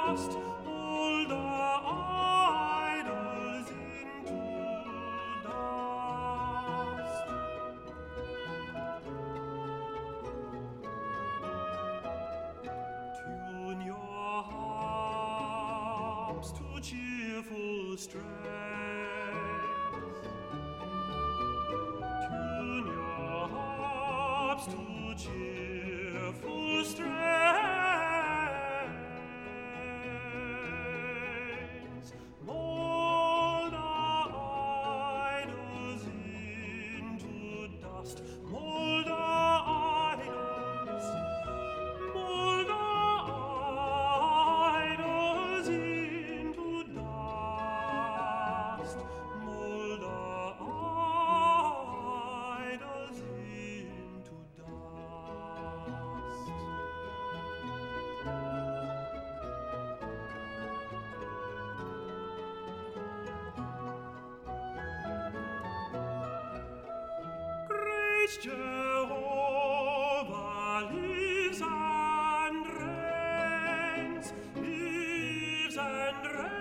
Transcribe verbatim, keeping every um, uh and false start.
dust, all the idols into dust. Tune your harps to cheerful strains. Tune your harps to cheerful strains. Mold our idols into dust. Mold our idols. Mold our idols into dust. Mold our idols into dust. Great Jehovah lives and reigns, lives and reigns.